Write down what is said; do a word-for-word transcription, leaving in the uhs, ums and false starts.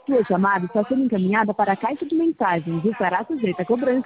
sua chamada está sendo encaminhada para a caixa de mensagens e estará sujeita a cobrança